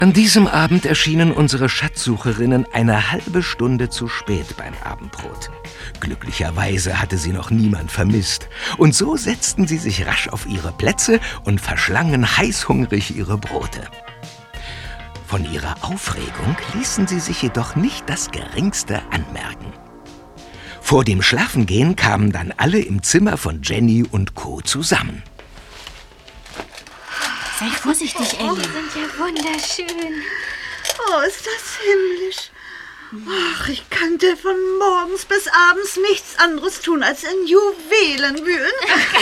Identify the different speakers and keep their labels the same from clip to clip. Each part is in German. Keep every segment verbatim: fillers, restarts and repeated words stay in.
Speaker 1: An diesem Abend erschienen unsere Schatzsucherinnen eine halbe Stunde zu spät beim Abendbrot. Glücklicherweise hatte sie noch niemand vermisst. Und so setzten sie sich rasch auf ihre Plätze und verschlangen heißhungrig ihre Brote. Von ihrer Aufregung ließen sie sich jedoch nicht das Geringste anmerken. Vor dem Schlafengehen kamen dann alle im Zimmer von Jenny und Co. zusammen.
Speaker 2: Sei vorsichtig, Ellie.
Speaker 3: Oh, die sind ja wunderschön.
Speaker 4: Oh, ist das himmlisch. Ach, ich kannte von morgens bis abends nichts anderes tun, als in Juwelen wühlen.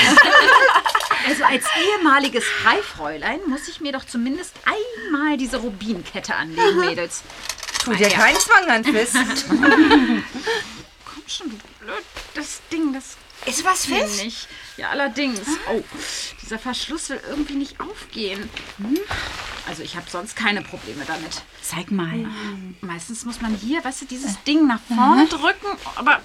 Speaker 2: Also als ehemaliges Freifräulein muss ich mir doch zumindest einmal diese Rubinkette anlegen, Mädels.
Speaker 5: Tu dir keinen Zwang an, Fist.
Speaker 2: Komm schon, du blöd. Das Ding, das...
Speaker 3: Ist was fest?
Speaker 2: Nicht. Ja, allerdings. Oh, dieser Verschluss will irgendwie nicht aufgehen. Hm? Also ich habe sonst keine Probleme damit.
Speaker 5: Zeig mal.
Speaker 2: Hm. Meistens muss man hier, weißt du, dieses Ding nach vorne drücken, aber...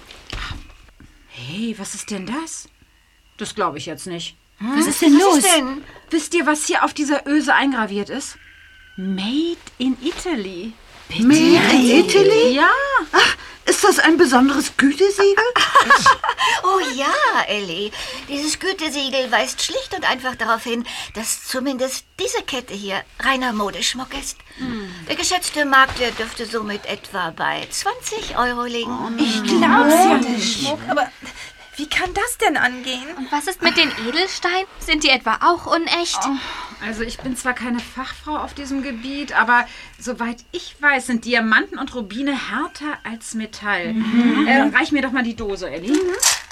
Speaker 2: Hey, was ist denn das? Das glaube ich jetzt nicht.
Speaker 5: Hm? Was ist denn los?
Speaker 3: Was ist denn?
Speaker 2: Wisst ihr, was hier auf dieser Öse eingraviert ist? Made in Italy.
Speaker 4: Bitte? Made in Italy?
Speaker 2: Ja.
Speaker 4: Ach, ist das ein besonderes Gütesiegel?
Speaker 3: Oh ja, Ellie. Dieses Gütesiegel weist schlicht und einfach darauf hin, dass zumindest diese Kette hier reiner Modeschmuck ist. Hm. Der geschätzte Marktwert dürfte somit etwa bei zwanzig Euro liegen.
Speaker 5: Oh, ich glaub's ja nicht. Schmuck, aber wie kann das denn angehen?
Speaker 6: Und was ist mit den Edelsteinen? Sind die etwa auch unecht?
Speaker 2: Oh, also ich bin zwar keine Fachfrau auf diesem Gebiet, aber soweit ich weiß, sind Diamanten und Rubine härter als Metall. Mhm. Äh, reich mir doch mal die Dose, Ellie. Mhm.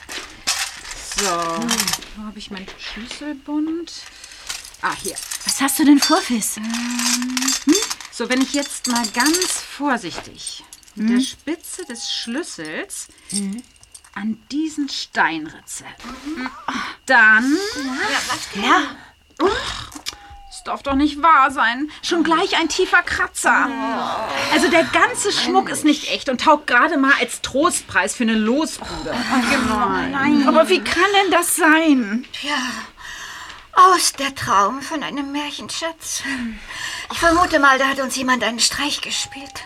Speaker 2: So, wo habe ich meinen Schlüsselbund? Ah, hier.
Speaker 5: Was hast du denn vor, Fis?
Speaker 2: Ähm, hm? So, wenn ich jetzt mal ganz vorsichtig mit mhm. der Spitze des Schlüssels mhm. an diesen Stein ritze. Mhm. Dann...
Speaker 3: Ja, was
Speaker 2: ja. Oh, das darf doch nicht wahr sein. Schon gleich ein tiefer Kratzer. Oh. Also der ganze Schmuck ist nicht echt und taugt gerade mal als Trostpreis für eine Losbude.
Speaker 5: Oh, nein. Aber wie kann denn das sein?
Speaker 3: Ja, aus der Traum von einem Märchenschatz. Ich vermute mal, da hat uns jemand einen Streich gespielt.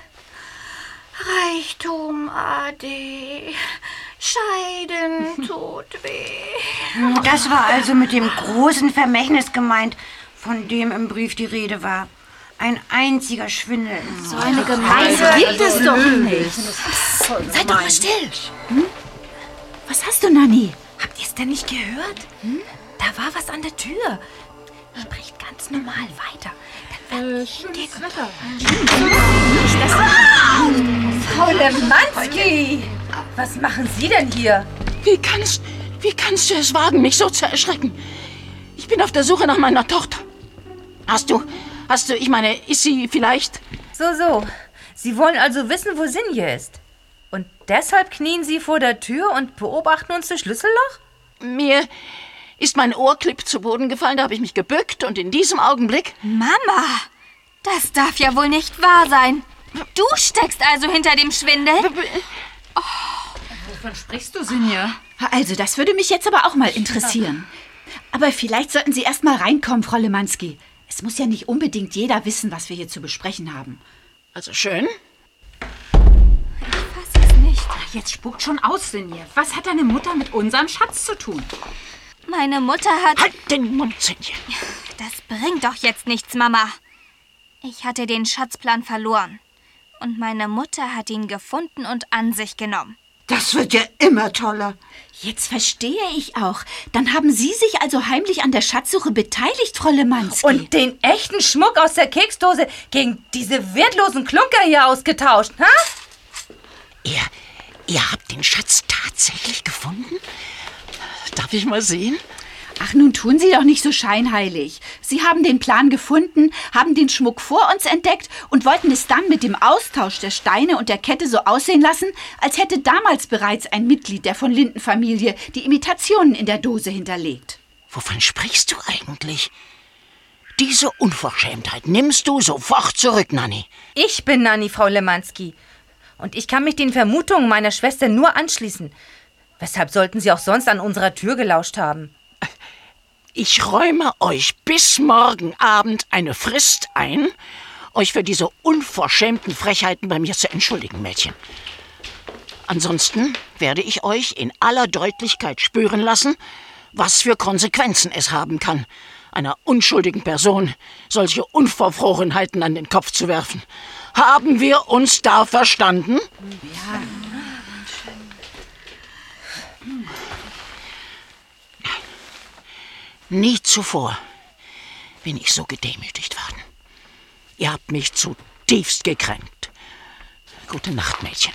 Speaker 3: Reichtum, Ade, Scheiden tut weh.
Speaker 7: Das war also mit dem großen Vermächtnis gemeint, von dem im Brief die Rede war. Ein einziger Schwindel.
Speaker 6: So eine Gemeinde
Speaker 5: gibt es doch nicht.
Speaker 3: Seid doch mal still.
Speaker 5: Hm? Was hast du, Nanni? Habt ihr es denn nicht gehört? Hm? Da war was an der Tür. Spricht ganz normal weiter.
Speaker 2: Äh, schönes Wetter.
Speaker 5: Frau Lemanski! Was machen Sie denn hier?
Speaker 8: Wie kannst, wie kannst du es wagen, mich so zu erschrecken? Ich bin auf der Suche nach meiner Tochter. Hast du, hast du, ich meine, ist sie vielleicht...
Speaker 5: So, so. Sie wollen also wissen, wo Sinje ist. Und deshalb knien Sie vor der Tür und beobachten uns das Schlüsselloch?
Speaker 8: Mir ist mein Ohrclip zu Boden gefallen, da habe ich mich gebückt und in diesem Augenblick...
Speaker 6: Mama, das darf ja wohl nicht wahr sein. Du steckst also hinter dem Schwindel?
Speaker 2: Oh. Wovon sprichst du, Sinje?
Speaker 5: Also, das würde mich jetzt aber auch mal interessieren. Aber vielleicht sollten Sie erst mal reinkommen, Frau Lemanski. Es muss ja nicht unbedingt jeder wissen, was wir hier zu besprechen haben.
Speaker 8: Also schön.
Speaker 6: Ich fass es nicht.
Speaker 2: Jetzt spuckt schon aus, Sinje. Was hat deine Mutter mit unserem Schatz zu tun?
Speaker 6: Meine Mutter hat...
Speaker 8: Halt den Mund, Sinje.
Speaker 6: Das bringt doch jetzt nichts, Mama. Ich hatte den Schatzplan verloren. Und meine Mutter hat ihn gefunden und an sich genommen.
Speaker 4: Das wird ja immer toller.
Speaker 5: Jetzt verstehe ich auch. Dann haben Sie sich also heimlich an der Schatzsuche beteiligt, Frau Lemanski.
Speaker 9: Und den echten Schmuck aus der Keksdose gegen diese wertlosen Klunker hier ausgetauscht, ha?
Speaker 8: Ihr, ihr habt den Schatz tatsächlich gefunden? Darf ich mal sehen?
Speaker 5: Ach, nun tun Sie doch nicht so scheinheilig. Sie haben den Plan gefunden, haben den Schmuck vor uns entdeckt und wollten es dann mit dem Austausch der Steine und der Kette so aussehen lassen, als hätte damals bereits ein Mitglied der von Linden-Familie die Imitationen in der Dose hinterlegt.
Speaker 8: Wovon sprichst du eigentlich? Diese Unverschämtheit nimmst du sofort zurück, Nanni.
Speaker 9: Ich bin Nanni, Frau Lemanski. Und ich kann mich den Vermutungen meiner Schwester nur anschließen. Weshalb sollten Sie auch sonst an unserer Tür gelauscht haben?
Speaker 8: Ich räume euch bis morgen Abend eine Frist ein, euch für diese unverschämten Frechheiten bei mir zu entschuldigen, Mädchen. Ansonsten werde ich euch in aller Deutlichkeit spüren lassen, was für Konsequenzen es haben kann, einer unschuldigen Person solche Unverfrorenheiten an den Kopf zu werfen. Haben wir uns da verstanden?
Speaker 5: Ja.
Speaker 8: Nie zuvor bin ich so gedemütigt worden. Ihr habt mich zutiefst gekränkt. Gute Nacht, Mädchen.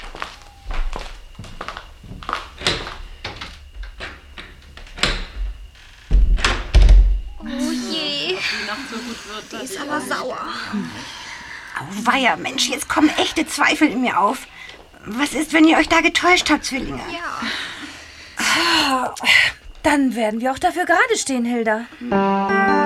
Speaker 6: Oh je.
Speaker 7: Die ist aber sauer. Auweia, Mensch, jetzt kommen echte Zweifel in mir auf. Was ist, wenn ihr euch da getäuscht habt, Zwillinge?
Speaker 6: Ja.
Speaker 9: Dann werden wir auch dafür gerade stehen, Hilda.